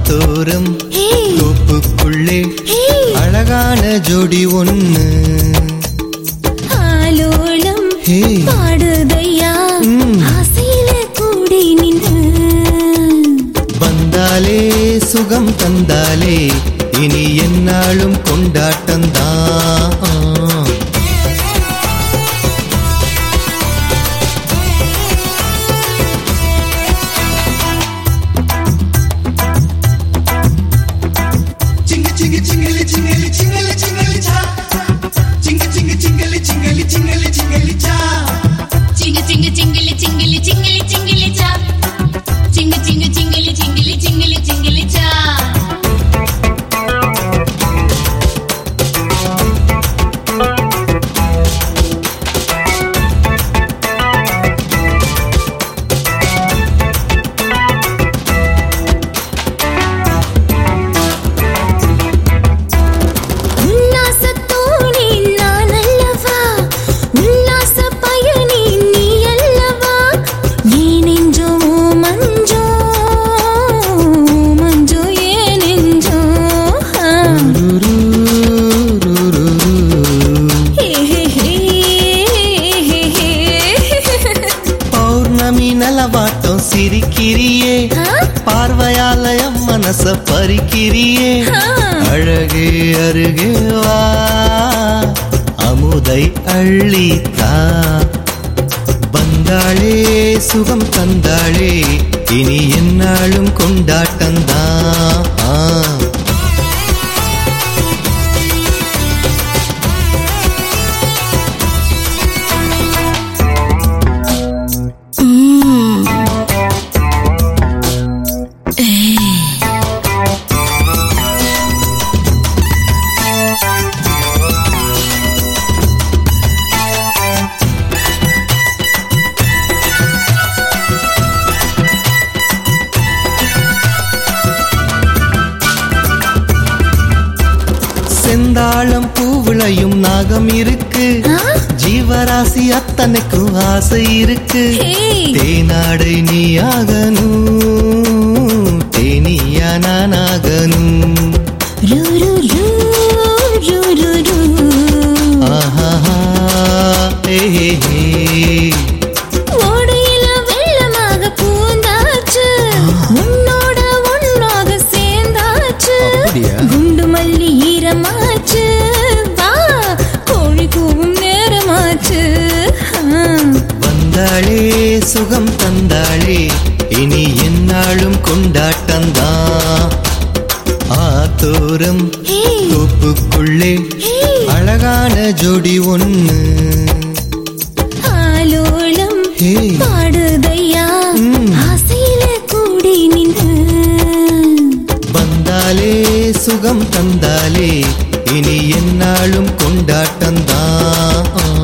ஆத்தோரம் தோப்புக்குள்ளே அழகான ஜோடி ஒண்ணு ஆலோலம் பாடுதையா ஆசையில கூடி நின்று வந்தாலே சுகம் தந்தாலே இனி என்னாலும் கொண்டாட்டம்தான் நலவாட்டம் சிரிக்கிறியே பார்வையாலயம் மனச பறிக்கிறியே அழகே அருகே வா அமுதை அள்ளித்தா வந்தாளே சுகம் தந்தாளே இனி என்னாலும் கொண்டாட்டம்தான் செந்தாளம் பூவுளையும் நாகம் இருக்கு ஜீவராசி அத்தனைக்கும் ஆசை இருக்கு தேனாடை நீயாகணும் தேனியா நானாகணும் ஆஹா ஓடையில வெள்ளமாக பூந்தாச்சு உன்னோட ஒன்னாக சேர்ந்தாச்சு குண்டு மல்லி ஈரமாச்சு வா கோழி கூவும் நேரமாச்சு வந்தாளே சுகம் தந்தாளே இனி என்னாலும் கொண்டாட்டம்தான் ஆத்தோரம் தோப்புக்குள்ளே அழகான ஜோடி ஒண்ணு ஆலோலம் பாடுதையா ஆசையில கூடி நின்று வந்தாலே சுகம் தந்தாலே இனி என்னாலும் கொண்டாட்டம்தான்